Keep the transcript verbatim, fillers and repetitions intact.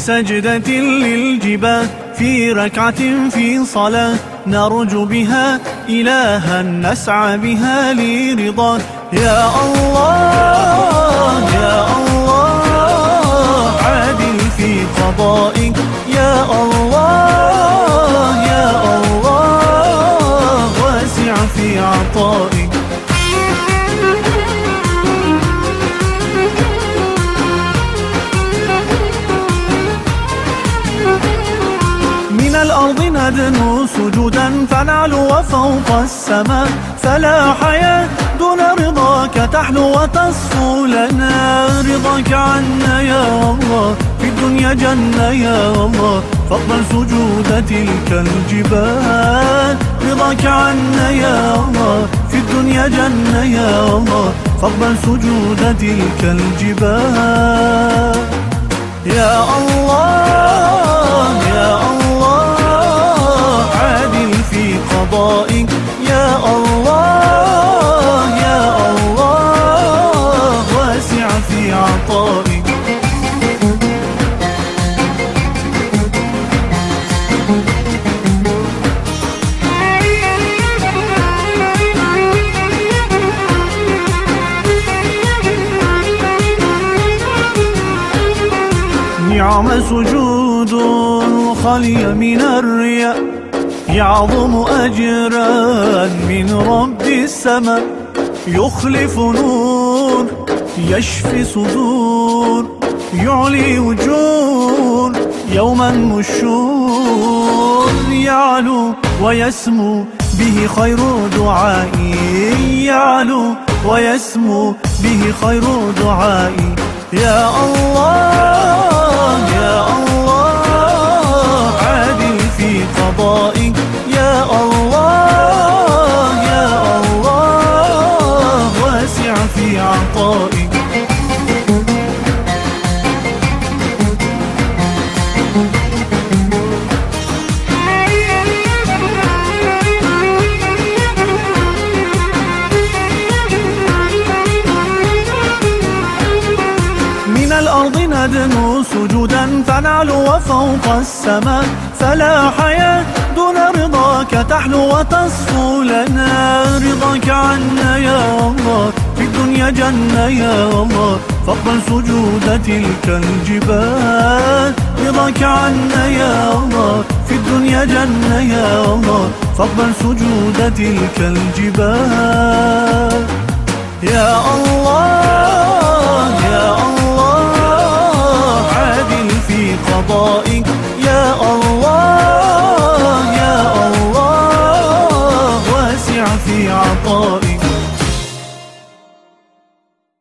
سجدة للجباه في ركعة في صلاة نرجو بها إلها نسعى بها لرضاه. يا الله يا الله عادل في قضائك، يا الله يا الله واسع في عطائك. من الأرض ندنو سجودا فنعلو وفوق السماء، فلا حياة دون رضاك تحلو وتصفو لنا. رضاك عنا يا الله في الدنيا جنة يا الله، فاقبل سجود تلك الجبال. رضاك عنا يا الله في الدنيا جنة يا الله، فاقبل سجود تلك الجبال. يا الله يا الله عادل في قضائك، يا الله يا الله واسع في عطائك. نعم سجود خالي من الرياء، يعظم أجرا من رب السماء. يخلف نور يشفي صدور، يعلي وجور يوما مشور. يعلو ويسمو به خير دعائي، يعلو ويسمو به خير دعائي. يا الله يا الله عادل في قضائك، يا الله يا الله واسع في عطائك. من الأرض ندنو سجودا فنعلو وفوق السماء، فلا حياة دون رضاك تحلو وتصفو لنا. رضاك عنا يا الله في الدنيا جنة يا الله، فاقبل سجود تلك الجبال. رضاك عنا يا الله في الدنيا جنة يا الله، فاقبل سجود تلك الجبال. يا الله يا الله عادل في قضائك، يا الله يا الله واسع في عطائك.